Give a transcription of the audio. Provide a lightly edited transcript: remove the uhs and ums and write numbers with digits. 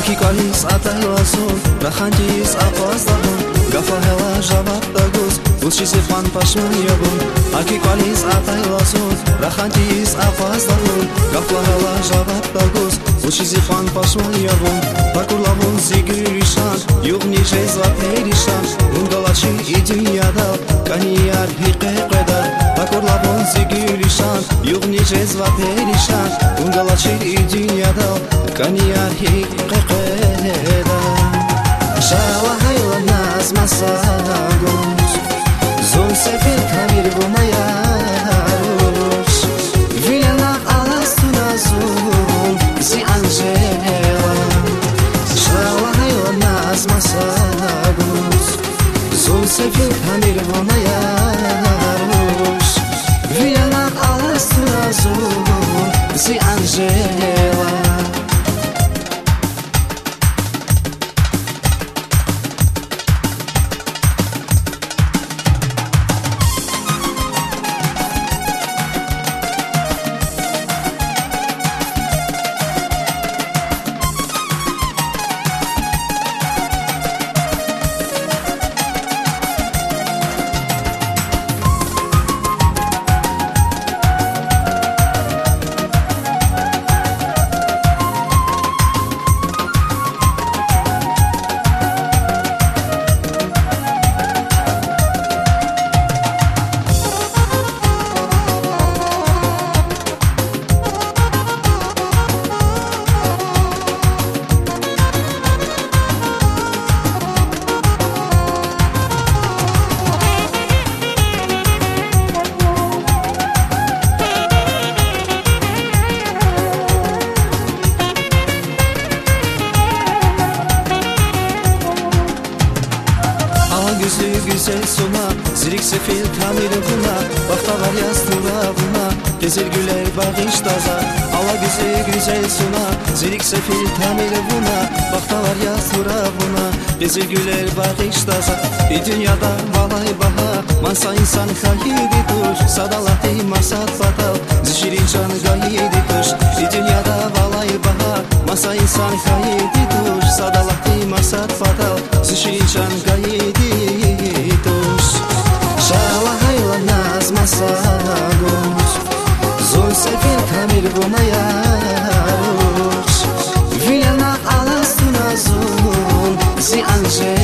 Aki kalis ataylasun Rahantis apazdahun Gafa hela javat dagus Ulshisi fan pashman yabun Aki kalis ataylasun Rahantis apazdahun Gafa hela javat dagus Ulshisi fan pashman yabun Takurlavun zigürishan Yuğni jezva perishan Ungalachi i dünyada Kaniyar hiqeqeda Takurlavun zigürishan Yuğni jezva perishan Ungalachi i dünyada Kaniyar hiqeqeda Şala hayla naz masagus Zul sefil kamir bumayarush Vilenak alastuna zul Si Angela Şala hayla naz masagus Zul sefil kamir bumayarush Vilenak alastuna zul Si Angela Gözü güzel sona Zirik sefil kamil buna Vakta var yastıra buna Gezer güler bağış taza Ala gözü güzel sona Zirik sefil kamil buna Vakta var yastıra buna Gezer güler bağış taza Bir dünyada valay baha Mansa insan hayidi duş Sadalati masat fatal Zişirin canı gayidi duş Bir dünyada valay baha Mansa insan hayidi duş Sadalati masat fatal Zişirin canı gayidi Şala hayla naz masagus Zul sefil kamil bumayarush Vilenak alastuna zul Si Angela